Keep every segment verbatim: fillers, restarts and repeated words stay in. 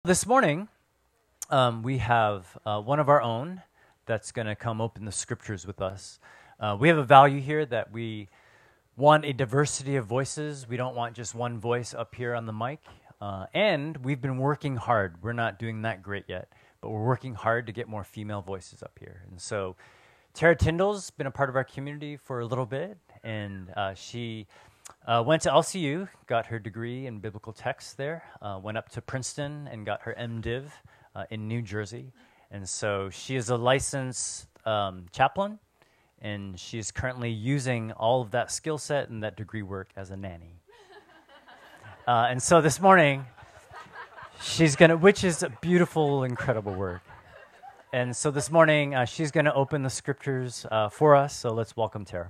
This morning, um, we have uh, one of our own that's going to come open the scriptures with us. Uh, we have a value here that we want a diversity of voices. We don't want just one voice up here on the mic. Uh, and we've been working hard. We're not doing that great yet, but we're working hard to get more female voices up here. And so Tara Tyndall's been a part of our community for a little bit, and uh, she Uh, went to L C U, got her degree in biblical text there, uh, went up to Princeton and got her MDiv uh, in New Jersey. And so she is a licensed um, chaplain, and she is currently using all of that skill set and that degree work as a nanny. uh, and so this morning, she's going to, which is a beautiful, incredible work. And so this morning, uh, she's going to open the scriptures uh, for us, so let's welcome Tara.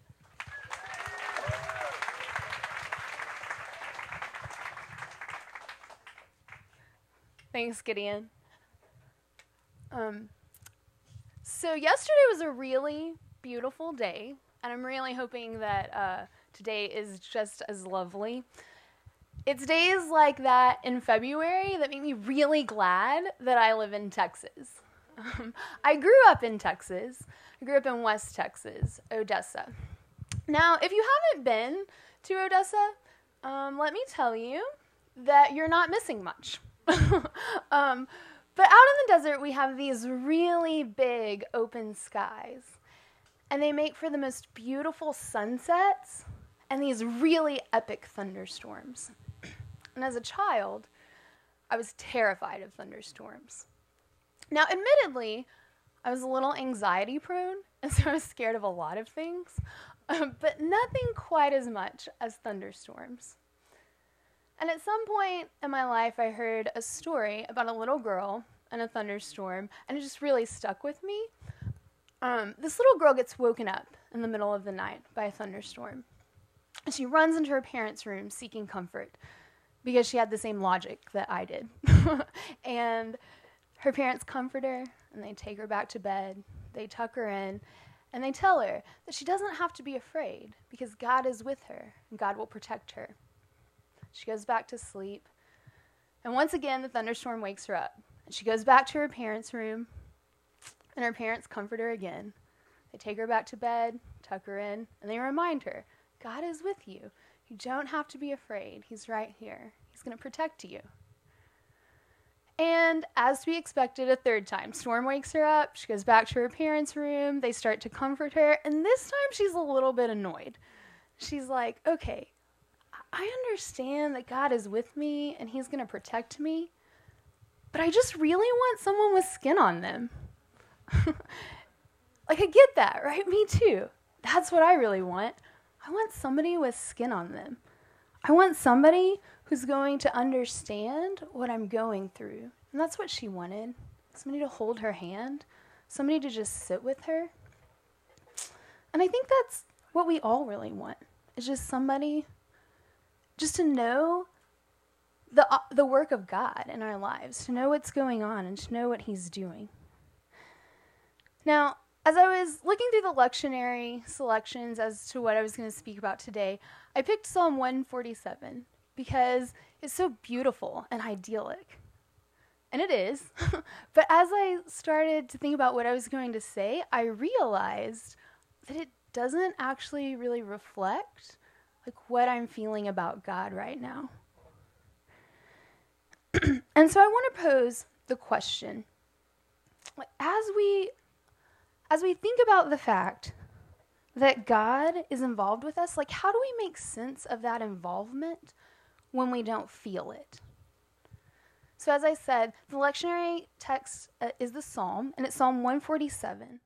Thanks, Gideon. Um, so yesterday was a really beautiful day, and I'm really hoping that uh, today is just as lovely. It's days like that in February that make me really glad that I live in Texas. Um, I grew up in Texas. I grew up in West Texas, Odessa. Now, if you haven't been to Odessa, um, let me tell you that you're not missing much. um, but out in the desert, we have these really big open skies, and they make for the most beautiful sunsets and these really epic thunderstorms. And as a child, I was terrified of thunderstorms. Now, admittedly, I was a little anxiety prone, and so I was scared of a lot of things, um, but nothing quite as much as thunderstorms. And at some point in my life, I heard a story about a little girl and a thunderstorm, and it just really stuck with me. Um, this little girl gets woken up in the middle of the night by a thunderstorm. And she runs into her parents' room seeking comfort because she had the same logic that I did. And her parents comfort her, and they take her back to bed. They tuck her in, and they tell her that she doesn't have to be afraid because God is with her, and God will protect her. She goes back to sleep, and once again, the thunderstorm wakes her up. And she goes back to her parents' room, and her parents comfort her again. They take her back to bed, tuck her in, and they remind her, God is with you. You don't have to be afraid. He's right here. He's going to protect you. And as to be expected, a third time, storm wakes her up. She goes back to her parents' room. They start to comfort her, and this time she's a little bit annoyed. She's like, okay, I understand that God is with me and he's going to protect me, but I just really want someone with skin on them. Like, I get that, right? Me too. That's what I really want. I want somebody with skin on them. I want somebody who's going to understand what I'm going through. And that's what she wanted. Somebody to hold her hand, somebody to just sit with her. And I think that's what we all really want, is just somebody just to know the uh, the work of God in our lives, to know what's going on and to know what he's doing. Now, as I was looking through the lectionary selections as to what I was going to speak about today, I picked Psalm one forty-seven because it's so beautiful and idyllic. And it is. But as I started to think about what I was going to say, I realized that it doesn't actually really reflect like what I'm feeling about God right now. And so I want to pose the question, as we as we think about the fact that God is involved with us, like, how do we make sense of that involvement when we don't feel it? So as I said, the lectionary text uh, is the Psalm, and it's Psalm one forty-seven.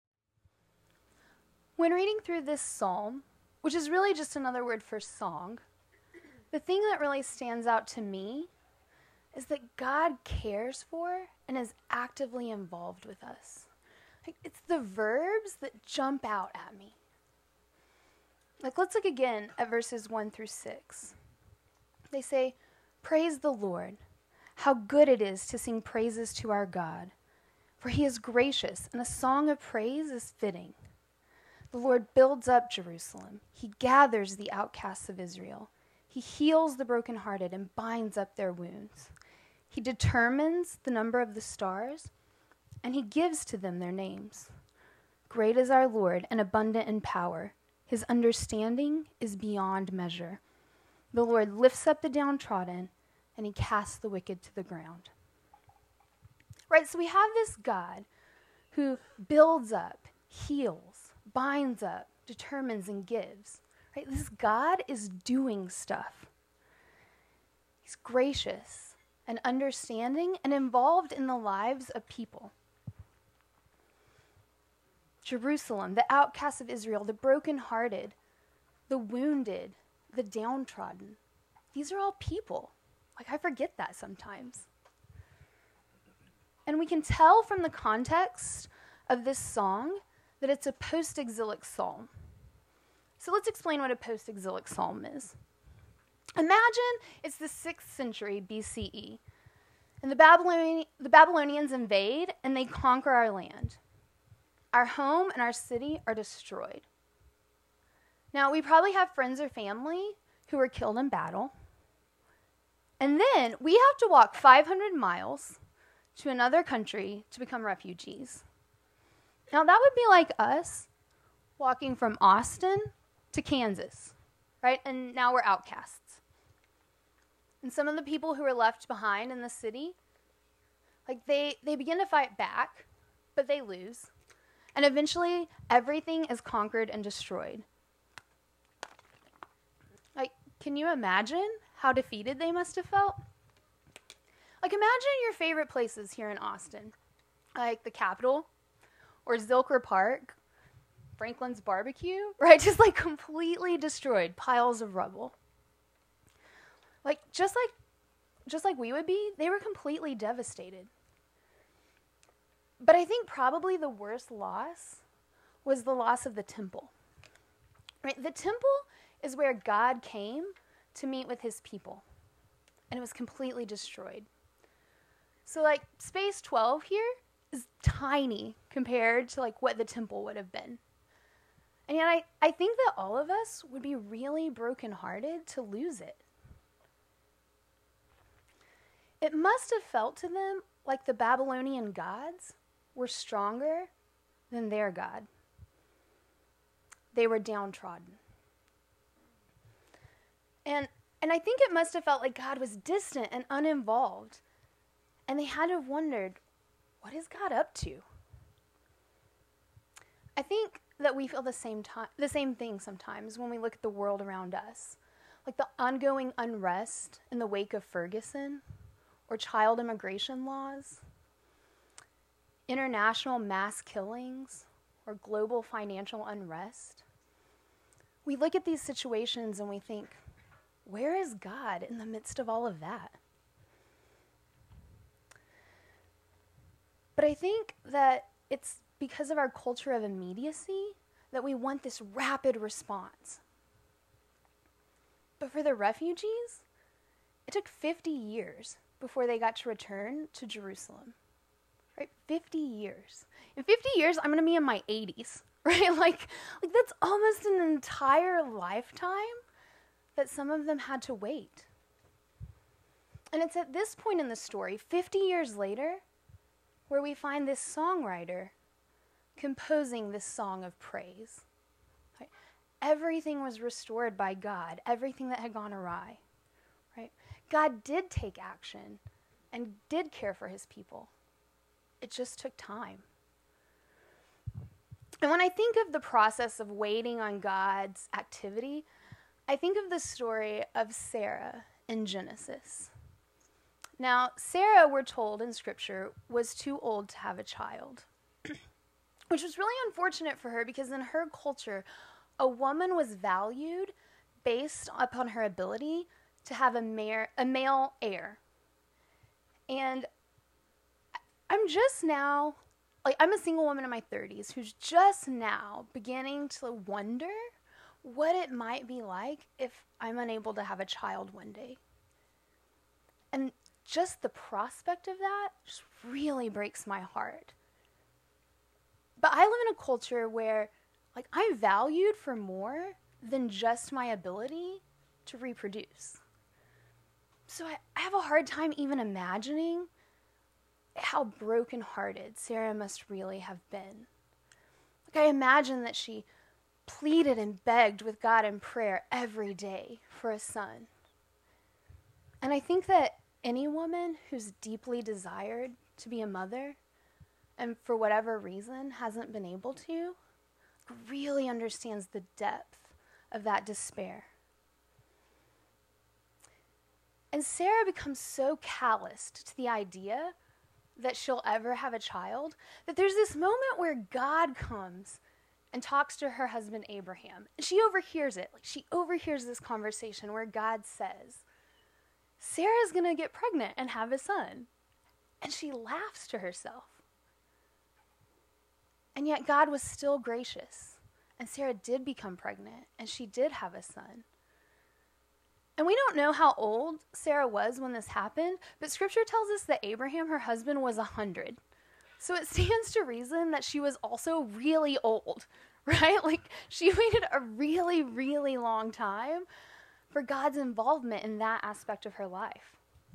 When reading through this psalm, which is really just another word for song, the thing that really stands out to me is that God cares for and is actively involved with us. Like, it's the verbs that jump out at me. Like, let's look again at verses one through six. They say, "Praise the Lord. How good it is to sing praises to our God, for he is gracious, and a song of praise is fitting. The Lord builds up Jerusalem. He gathers the outcasts of Israel. He heals the brokenhearted and binds up their wounds. He determines the number of the stars, and he gives to them their names. Great is our Lord and abundant in power. His understanding is beyond measure. The Lord lifts up the downtrodden, and he casts the wicked to the ground. Right, so we have this God who builds up, heals, binds up, determines, and gives. Right, this God is doing stuff. He's gracious and understanding and involved in the lives of people. Jerusalem, the outcasts of Israel, the brokenhearted, the wounded, the downtrodden. These are all people. Like, I forget that sometimes. And we can tell from the context of this song that it's a post-exilic psalm. So let's explain what a post-exilic psalm is. Imagine it's the sixth century B C E, and the, Babyloni- the Babylonians invade and they conquer our land. Our home and our city are destroyed. Now, we probably have friends or family who were killed in battle. And then we have to walk five hundred miles to another country to become refugees. Now, that would be like us walking from Austin to Kansas, right? And now we're outcasts. And some of the people who are left behind in the city, like they, they begin to fight back, but they lose. And eventually, everything is conquered and destroyed. Like, can you imagine how defeated they must have felt? Like, imagine your favorite places here in Austin, like the Capitol, or Zilker Park, Franklin's Barbecue, right? Just like completely destroyed, piles of rubble. Like, just like, just like we would be, they were completely devastated. But I think probably the worst loss was the loss of the temple. Right? The temple is where God came to meet with his people, and it was completely destroyed. So, like, Space twelve here is tiny compared to, like, what the temple would have been. And yet I, I think that all of us would be really brokenhearted to lose it. It must have felt to them like the Babylonian gods were stronger than their God. They were downtrodden. And, and I think it must have felt like God was distant and uninvolved. And they had to have wondered, what is God up to? I think that we feel the same time, the same thing sometimes when we look at the world around us. Like the ongoing unrest in the wake of Ferguson, or child immigration laws, international mass killings, or global financial unrest. We look at these situations and we think, where is God in the midst of all of that? But I think that it's because of our culture of immediacy that we want this rapid response. But for the refugees, it took fifty years before they got to return to Jerusalem, right? fifty years. In fifty years, I'm going to be in my eighties, right? Like, like that's almost an entire lifetime that some of them had to wait. And it's at this point in the story, fifty years later, where we find this songwriter composing this song of praise. Right? Everything was restored by God, everything that had gone awry. Right? God did take action and did care for his people. It just took time. And when I think of the process of waiting on God's activity, I think of the story of Sarah in Genesis. Now, Sarah, we're told in Scripture, was too old to have a child, which was really unfortunate for her because in her culture, a woman was valued based upon her ability to have a, mare, a male heir. And I'm just now, like, I'm a single woman in my thirties who's just now beginning to wonder what it might be like if I'm unable to have a child one day. And just the prospect of that just really breaks my heart. But I live in a culture where, like, I'm valued for more than just my ability to reproduce. so I, I have a hard time even imagining how brokenhearted Sarah must really have been. Like, I imagine that she pleaded and begged with God in prayer every day for a son. And I think that any woman who's deeply desired to be a mother and for whatever reason hasn't been able to really understands the depth of that despair. And Sarah becomes so calloused to the idea that she'll ever have a child that there's this moment where God comes and talks to her husband Abraham. And she overhears it. Like, she overhears this conversation where God says, Sarah's going to get pregnant and have a son. And she laughs to herself. And yet God was still gracious. And Sarah did become pregnant, and she did have a son. And we don't know how old Sarah was when this happened, but Scripture tells us that Abraham, her husband, was one hundred. So it stands to reason that she was also really old, right? Like, she waited a really, really long time for God's involvement in that aspect of her life.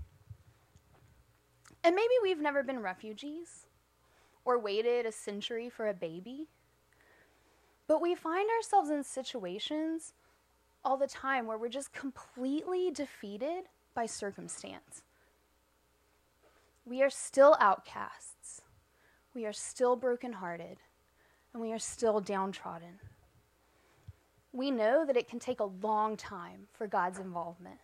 And maybe we've never been refugees or waited a century for a baby, but we find ourselves in situations all the time where we're just completely defeated by circumstance. We are still outcasts. We are still brokenhearted, and we are still downtrodden. We know that it can take a long time for God's involvement.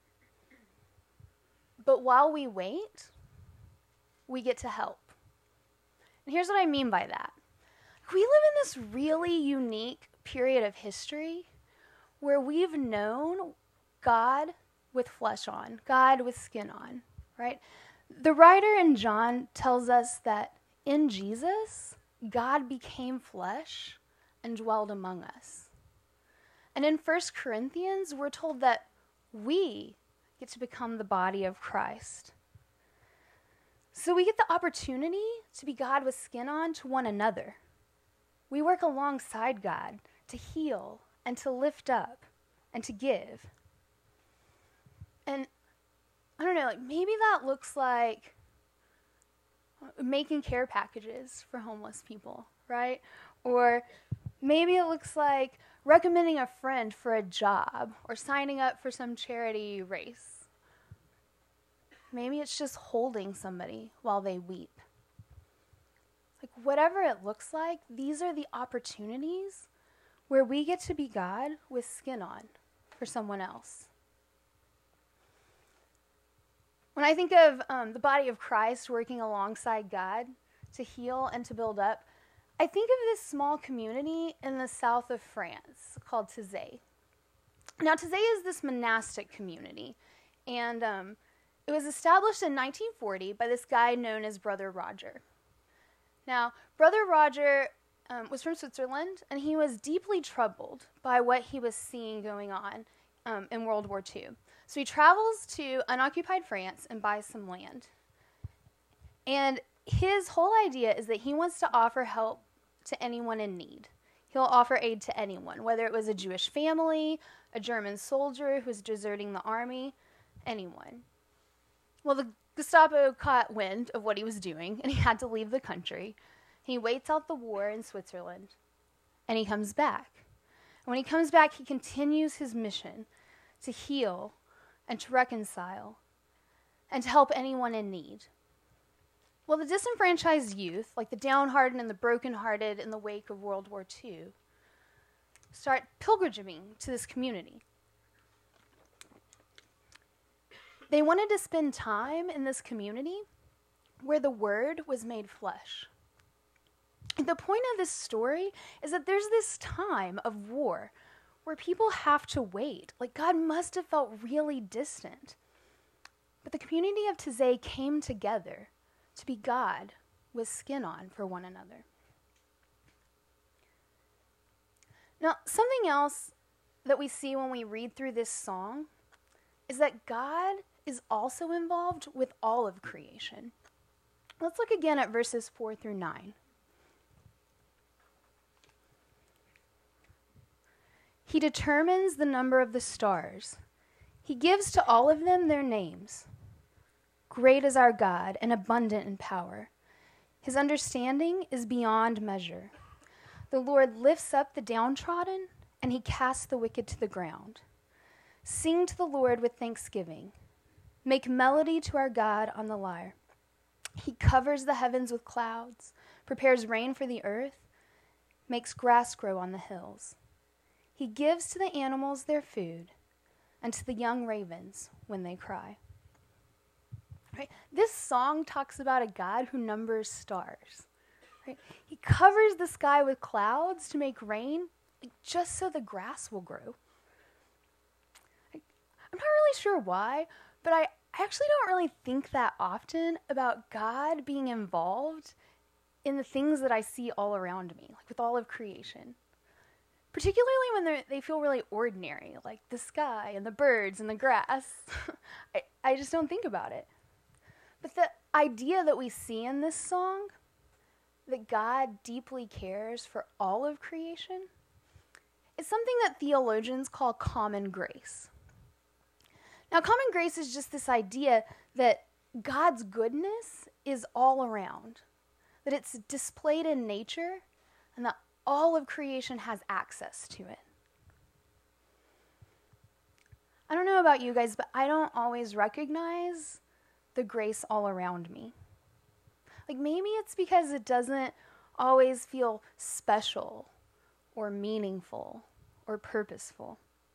But while we wait, we get to help. And here's what I mean by that. We live in this really unique period of history where we've known God with flesh on, God with skin on, right? The writer in John tells us that in Jesus, God became flesh and dwelled among us. And in First Corinthians, we're told that we get to become the body of Christ. So we get the opportunity to be God with skin on to one another. We work alongside God to heal and to lift up and to give. And I don't know, like maybe that looks like making care packages for homeless people, right? Or maybe it looks like recommending a friend for a job or signing up for some charity race. Maybe it's just holding somebody while they weep. Like whatever it looks like, these are the opportunities where we get to be God with skin on for someone else. When I think of um, the body of Christ working alongside God to heal and to build up, I think of this small community in the south of France called Taizé. Now, Taizé is this monastic community, and um, it was established in nineteen forty by this guy known as Brother Roger. Now, Brother Roger um, was from Switzerland, and he was deeply troubled by what he was seeing going on um, in World War Two. So he travels to unoccupied France and buys some land. And his whole idea is that he wants to offer help to anyone in need. He'll offer aid to anyone, whether it was a Jewish family, a German soldier who was deserting the army, anyone. Well, the Gestapo caught wind of what he was doing, and he had to leave the country. He waits out the war in Switzerland, and he comes back. And when he comes back, he continues his mission to heal and to reconcile and to help anyone in need. Well, the disenfranchised youth, like the downhearted and the brokenhearted in the wake of World War Two, start pilgrimaging to this community. They wanted to spend time in this community where the word was made flesh. And the point of this story is that there's this time of war where people have to wait. Like, God must have felt really distant. But the community of Taizé came together to be God with skin on for one another. Now, something else that we see when we read through this song is that God is also involved with all of creation. Let's look again at verses four through nine. He determines the number of the stars. He He gives to all of them their names. Great is our God and abundant in power. His understanding is beyond measure. The Lord lifts up the downtrodden, and he casts the wicked to the ground. Sing to the Lord with thanksgiving. Make melody to our God on the lyre. He covers the heavens with clouds, prepares rain for the earth, makes grass grow on the hills. He gives to the animals their food, and to the young ravens when they cry. Right? This song talks about a God who numbers stars. Right? He covers the sky with clouds to make rain, like, just so the grass will grow. Like, I'm not really sure why, but I, I actually don't really think that often about God being involved in the things that I see all around me, like with all of creation. Particularly when they feel really ordinary, like the sky and the birds and the grass. I, I just don't think about it. But the idea that we see in this song, that God deeply cares for all of creation, is something that theologians call common grace. Now, common grace is just this idea that God's goodness is all around, that it's displayed in nature, and that all of creation has access to it. I don't know about you guys, but I don't always recognize the grace all around me. Like, maybe it's because it doesn't always feel special or meaningful or purposeful.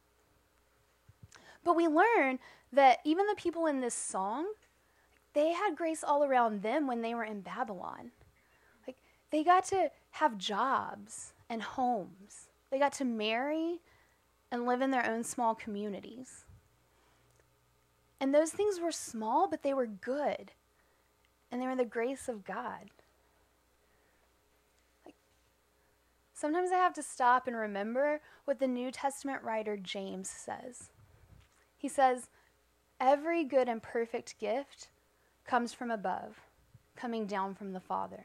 But we learn that even the people in this song, they had grace all around them when they were in Babylon. Like, they got to have jobs and homes. They got to marry and live in their own small communities. And those things were small, but they were good. And they were the grace of God. Like, sometimes I have to stop and remember what the New Testament writer James says. He says, "Every good and perfect gift comes from above, coming down from the Father."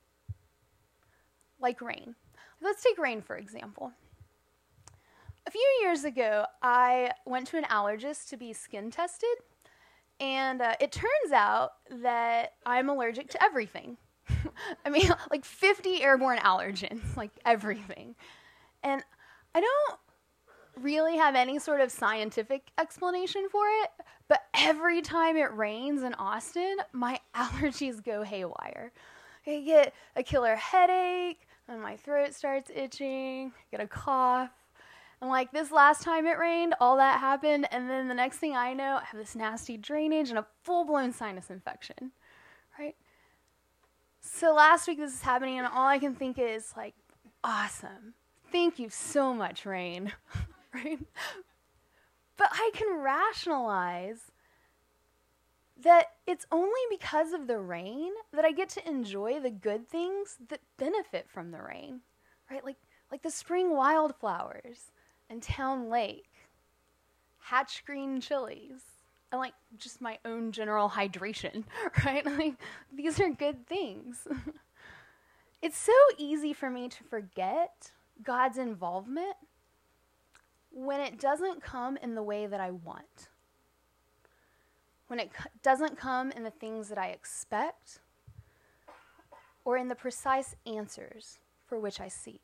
Like rain. Let's take rain, for example. A few years ago, I went to an allergist to be skin tested, and uh, it turns out that I'm allergic to everything. I mean, like fifty airborne allergens, like everything. And I don't really have any sort of scientific explanation for it, but every time it rains in Austin, my allergies go haywire. I get a killer headache, and my throat starts itching, I get a cough. And like this last time it rained, all that happened, and then the next thing I know, I have this nasty drainage and a full-blown sinus infection, right? So last week this is happening, and all I can think is like, awesome. Thank you so much, rain, right? But I can rationalize that it's only because of the rain that I get to enjoy the good things that benefit from the rain, right? Like, like the spring wildflowers and Town Lake, hatch green chilies, and like just my own general hydration, right? Like, these are good things. It's so easy for me to forget God's involvement when it doesn't come in the way that I want. When it c- doesn't come in the things that I expect, or in the precise answers for which I seek.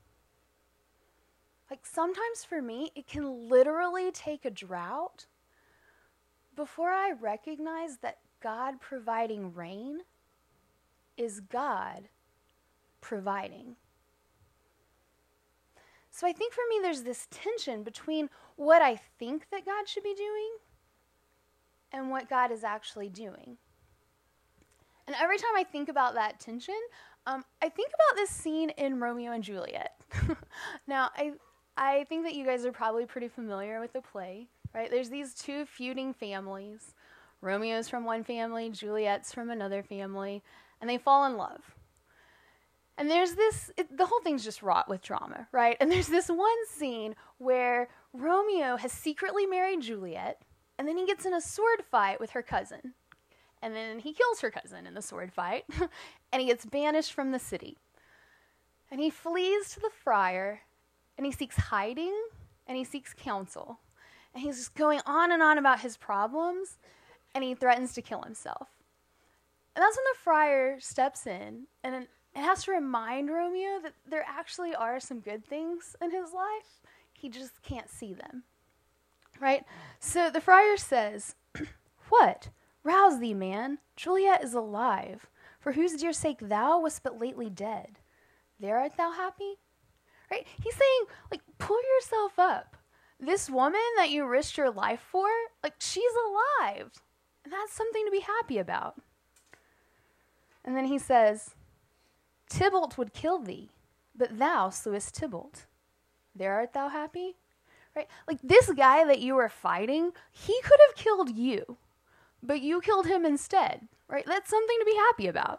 Like sometimes for me, it can literally take a drought before I recognize that God providing rain is God providing. So I think for me, there's this tension between what I think that God should be doing and what God is actually doing. And every time I think about that tension, um, I think about this scene in Romeo and Juliet. Now, I I think that you guys are probably pretty familiar with the play, right? There's these two feuding families. Romeo's from one family, Juliet's from another family, and they fall in love. And there's this, it, the whole thing's just wrought with drama, right? And there's this one scene where Romeo has secretly married Juliet, and then he gets in a sword fight with her cousin. And then he kills her cousin in the sword fight, and he gets banished from the city. And he flees to the friar, and he seeks hiding, and he seeks counsel. And he's just going on and on about his problems, and he threatens to kill himself. And that's when the friar steps in and it has to remind Romeo that there actually are some good things in his life. He just can't see them. Right? So the friar says, "What? Rouse thee, man. Juliet is alive, for whose dear sake thou wast but lately dead. There art thou happy?" Right? He's saying, like, pull yourself up. This woman that you risked your life for, like, she's alive. And that's something to be happy about. And then he says, "Tybalt would kill thee, but thou slewest Tybalt. There art thou happy?" Right? Like, this guy that you were fighting, he could have killed you, but you killed him instead. Right? That's something to be happy about.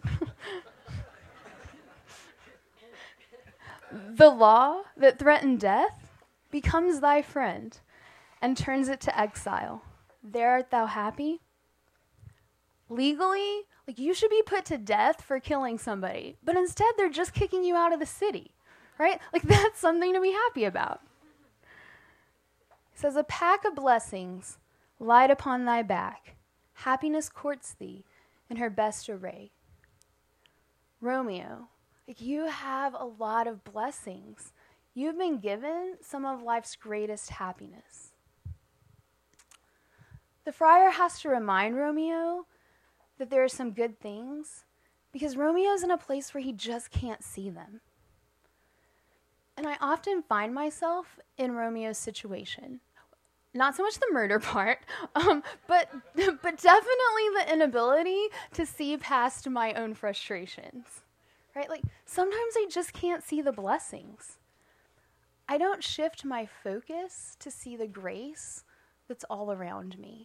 The law that threatened death becomes thy friend and turns it to exile. There art thou happy? Legally, like, you should be put to death for killing somebody, but instead they're just kicking you out of the city, right? Like, that's something to be happy about. It says, "A pack of blessings light upon thy back. Happiness courts thee in her best array." Romeo, like, you have a lot of blessings. You've been given some of life's greatest happiness. The friar has to remind Romeo that there are some good things because Romeo's in a place where he just can't see them. And I often find myself in Romeo's situation. Not so much the murder part, um, but, but definitely the inability to see past my own frustrations. Right? Like, sometimes I just can't see the blessings. I don't shift my focus to see the grace that's all around me.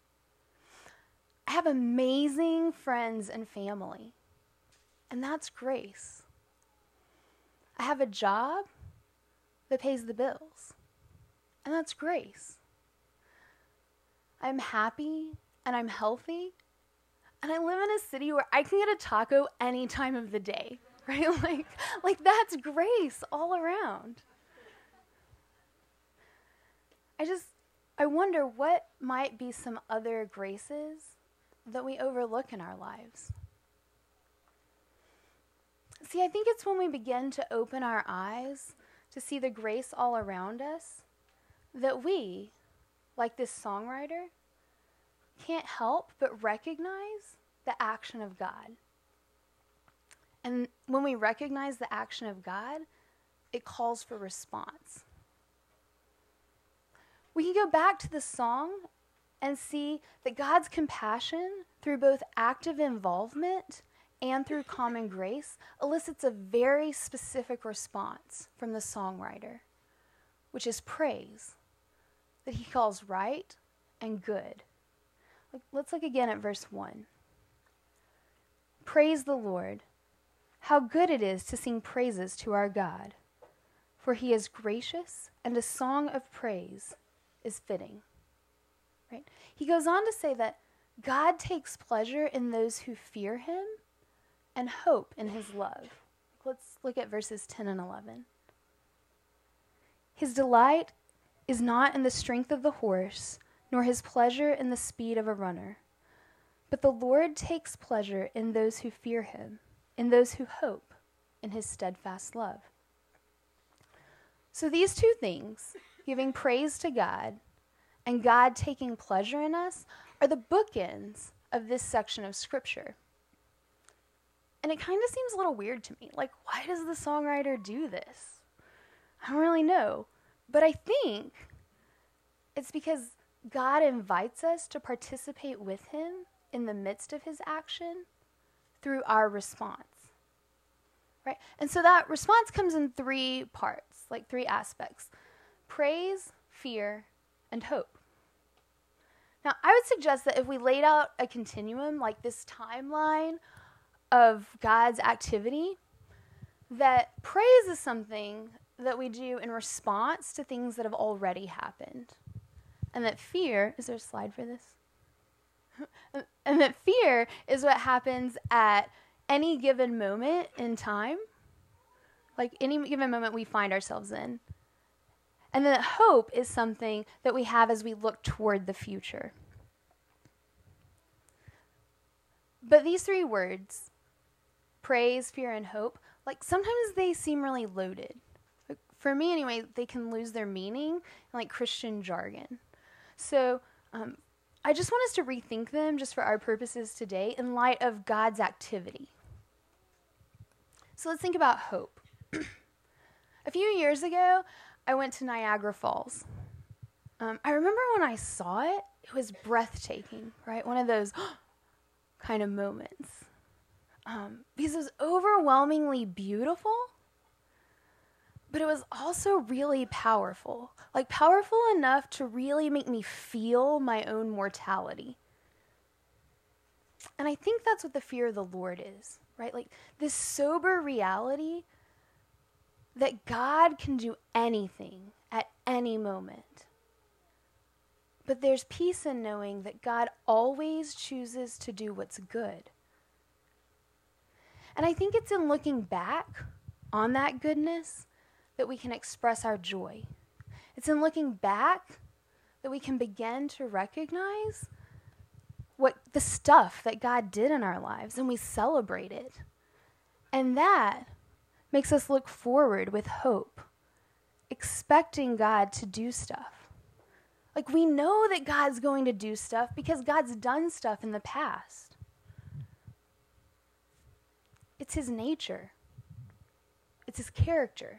I have amazing friends and family, and that's grace. I have a job that pays the bills, and that's grace. I'm happy and I'm healthy, and I live in a city where I can get a taco any time of the day, right? Like, like that's grace all around. I just, I wonder what might be some other graces that we overlook in our lives. See, I think it's when we begin to open our eyes to see the grace all around us that we, like this songwriter, can't help but recognize the action of God. And when we recognize the action of God, it calls for response. We can go back to the song and see that God's compassion, through both active involvement and through common grace, elicits a very specific response from the songwriter, which is praise, that he calls right and good. Let's look again at verse one. "Praise the Lord. How good it is to sing praises to our God, for he is gracious, and a song of praise is fitting." Right? He goes on to say that God takes pleasure in those who fear him and hope in his love. Let's look at verses ten and eleven. "His delight is not in the strength of the horse, nor his pleasure in the speed of a runner. But the Lord takes pleasure in those who fear him, in those who hope in his steadfast love." So these two things, giving praise to God and God taking pleasure in us, are the bookends of this section of Scripture. And it kind of seems a little weird to me. Like, why does the songwriter do this? I don't really know. But I think it's because God invites us to participate with him in the midst of his action through our response. Right? And so that response comes in three parts, like three aspects: praise, fear, and hope. Now, I would suggest that if we laid out a continuum, like this timeline of God's activity, that praise is something that we do in response to things that have already happened. And that fear, is there a slide for this? And that fear is what happens at any given moment in time, like any given moment we find ourselves in. And then hope is something that we have as we look toward the future. But these three words, praise, fear, and hope, like sometimes they seem really loaded. Like, for me anyway, they can lose their meaning in like Christian jargon. So um, I just want us to rethink them just for our purposes today in light of God's activity. So let's think about hope. A few years ago, I went to Niagara Falls. Um, I remember when I saw it, it was breathtaking, right? One of those kind of moments. Um, because it was overwhelmingly beautiful, but it was also really powerful. Like powerful enough to really make me feel my own mortality. And I think that's what the fear of the Lord is, right? Like this sober reality that God can do anything at any moment. But there's peace in knowing that God always chooses to do what's good. And I think it's in looking back on that goodness that we can express our joy. It's in looking back that we can begin to recognize what the stuff that God did in our lives, and we celebrate it. And that makes us look forward with hope, expecting God to do stuff. Like we know that God's going to do stuff because God's done stuff in the past. It's his nature. It's his character.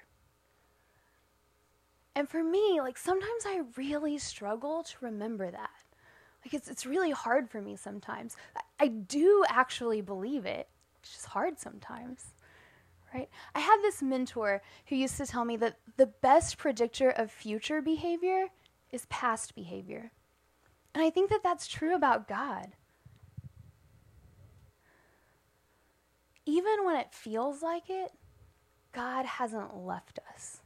And for me, like sometimes I really struggle to remember that. Like it's it's really hard for me sometimes. I, I do actually believe it. It's just hard sometimes. Right? I had this mentor who used to tell me that the best predictor of future behavior is past behavior. And I think that that's true about God. Even when it feels like it, God hasn't left us.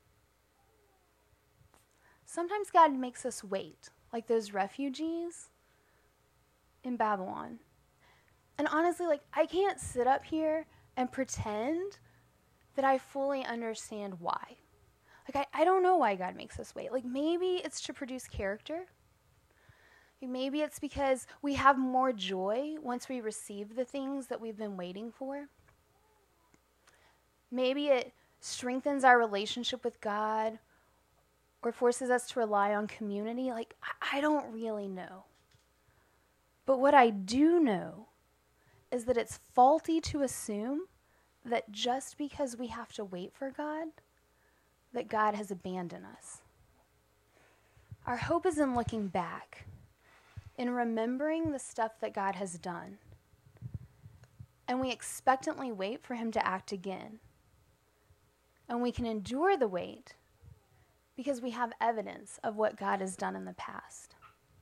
Sometimes God makes us wait, like those refugees in Babylon. And honestly, like I can't sit up here and pretend that I fully understand why. Like, I, I don't know why God makes us wait. Like, maybe it's to produce character. Like, maybe it's because we have more joy once we receive the things that we've been waiting for. Maybe it strengthens our relationship with God or forces us to rely on community. Like, I, I don't really know. But what I do know is that it's faulty to assume that just because we have to wait for God, that God has abandoned us. Our hope is in looking back, in remembering the stuff that God has done. And we expectantly wait for him to act again. And we can endure the wait because we have evidence of what God has done in the past.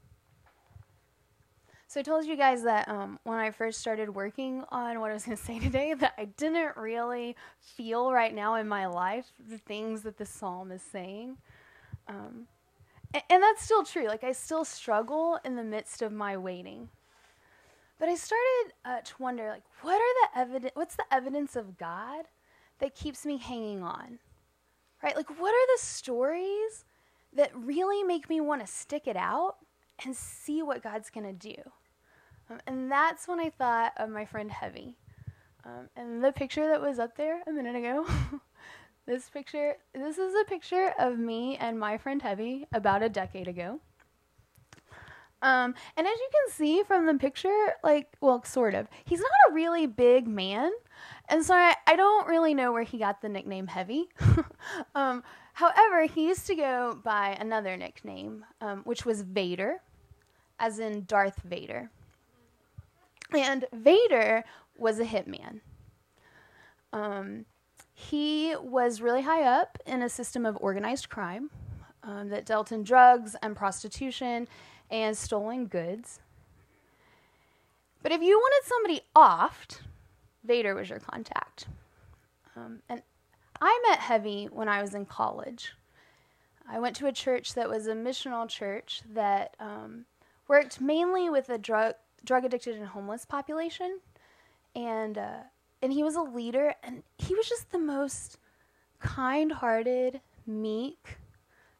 So I told you guys that um, when I first started working on what I was going to say today, that I didn't really feel right now in my life the things that the psalm is saying. Um, and, and that's still true. Like I still struggle in the midst of my waiting. But I started uh, to wonder, like, what are the evidence? What's the evidence of God that keeps me hanging on? Right? Like, what are the stories that really make me want to stick it out and see what God's going to do? Um, and that's when I thought of my friend Heavy. Um, and the picture that was up there a minute ago, this picture, this is a picture of me and my friend Heavy about a decade ago. Um, and as you can see from the picture, like, well, sort of, he's not a really big man. And so I, I don't really know where he got the nickname Heavy. um, however, he used to go by another nickname, um, which was Vader, as in Darth Vader. And Vader was a hitman. Um, he was really high up in a system of organized crime um, that dealt in drugs and prostitution and stolen goods. But if you wanted somebody offed, Vader was your contact. Um, and I met Heavy when I was in college. I went to a church that was a missional church that um, worked mainly with a drug drug addicted and homeless population, and uh, and he was a leader, and he was just the most kind-hearted, meek,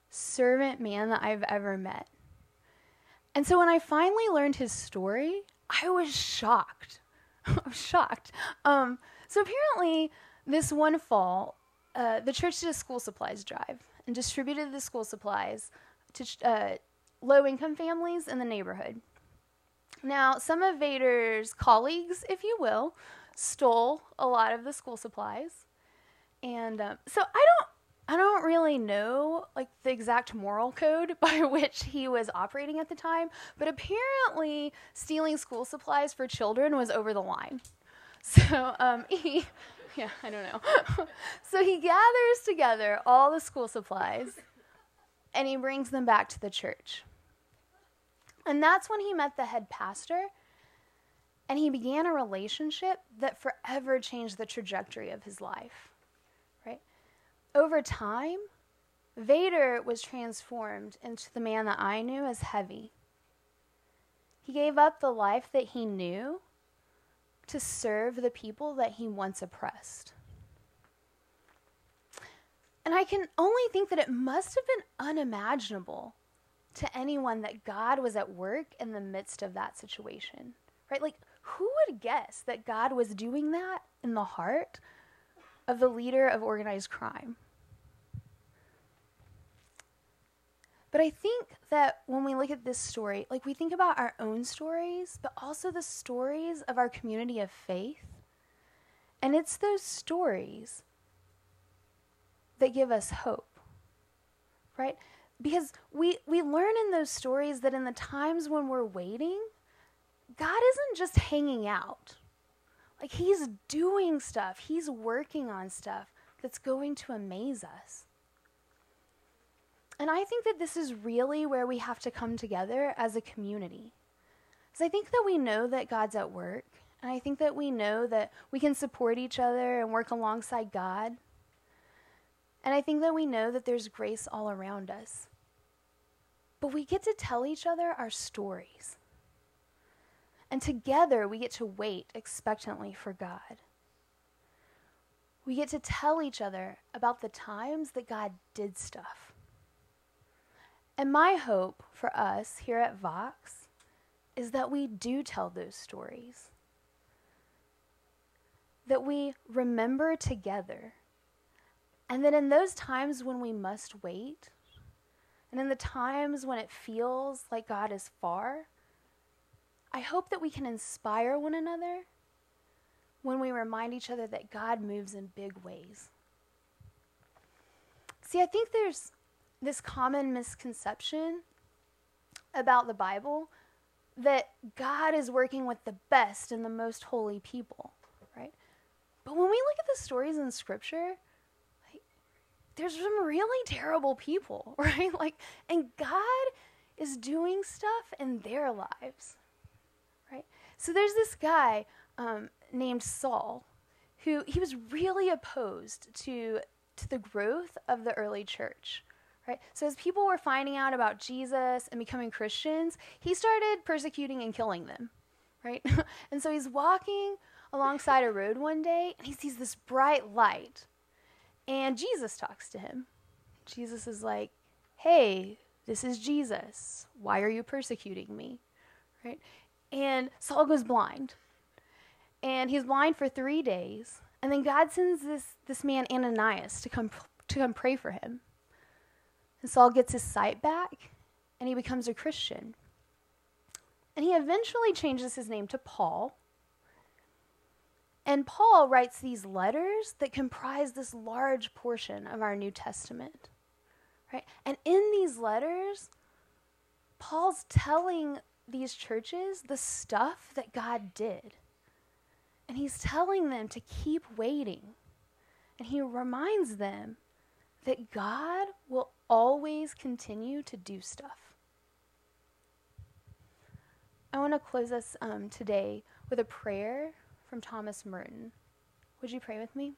servant man that I've ever met. And so when I finally learned his story, I was shocked. I was shocked. Um, so apparently, this one fall, uh, the church did a school supplies drive and distributed the school supplies to uh, low-income families in the neighborhood. Now, some of Vader's colleagues, if you will, stole a lot of the school supplies. And um, so I don't I don't really know like the exact moral code by which he was operating at the time, but apparently stealing school supplies for children was over the line. So um, he, yeah, I don't know. So he gathers together all the school supplies and he brings them back to the church. And that's when he met the head pastor and he began a relationship that forever changed the trajectory of his life. Over time, Vader was transformed into the man that I knew as Heavy. He gave up the life that he knew to serve the people that he once oppressed. And I can only think that it must have been unimaginable to anyone that God was at work in the midst of that situation, right? Like, who would guess that God was doing that in the heart of the leader of organized crime? But I think that when we look at this story, like we think about our own stories, but also the stories of our community of faith. And it's those stories that give us hope, right? Because we, we learn in those stories that in the times when we're waiting, God isn't just hanging out. Like, he's doing stuff. He's working on stuff that's going to amaze us. And I think that this is really where we have to come together as a community. Because I think that we know that God's at work. And I think that we know that we can support each other and work alongside God. And I think that we know that there's grace all around us. But we get to tell each other our stories. And together, we get to wait expectantly for God. We get to tell each other about the times that God did stuff. And my hope for us here at Vox is that we do tell those stories. That we remember together. And that in those times when we must wait, and in the times when it feels like God is far, I hope that we can inspire one another when we remind each other that God moves in big ways. See, I think there's this common misconception about the Bible that God is working with the best and the most holy people, right? But when we look at the stories in Scripture, like, there's some really terrible people, right? Like, and God is doing stuff in their lives. Right? So there's this guy um, named Saul who he was really opposed to, to the growth of the early church. Right? So as people were finding out about Jesus and becoming Christians, he started persecuting and killing them. Right? And so he's walking alongside a road one day and he sees this bright light. And Jesus talks to him. Jesus is like, "Hey, this is Jesus. Why are you persecuting me?" Right? And Saul goes blind. And he's blind for three days. And then God sends this, this man Ananias to come to come pray for him. And Saul gets his sight back, and he becomes a Christian. And he eventually changes his name to Paul. And Paul writes these letters that comprise this large portion of our New Testament. Right? And in these letters, Paul's telling these churches the stuff that God did. And he's telling them to keep waiting. And he reminds them that God will always continue to do stuff. I want to close us um, today with a prayer from Thomas Merton. Would you pray with me?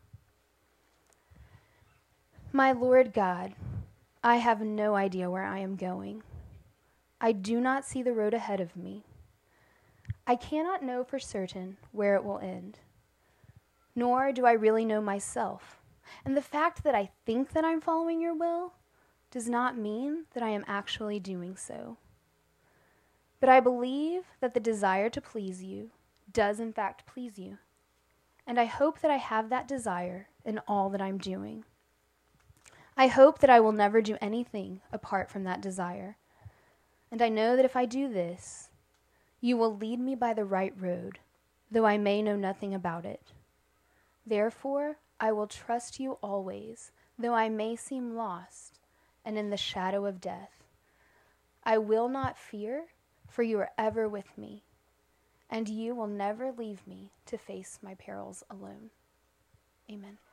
My Lord God, I have no idea where I am going. I do not see the road ahead of me. I cannot know for certain where it will end. Nor do I really know myself. And the fact that I think that I'm following your will does not mean that I am actually doing so. But I believe that the desire to please you does in fact please you. And I hope that I have that desire in all that I'm doing. I hope that I will never do anything apart from that desire. And I know that if I do this, you will lead me by the right road, though I may know nothing about it. Therefore, I will trust you always, though I may seem lost and in the shadow of death. I will not fear, for you are ever with me, and you will never leave me to face my perils alone. Amen.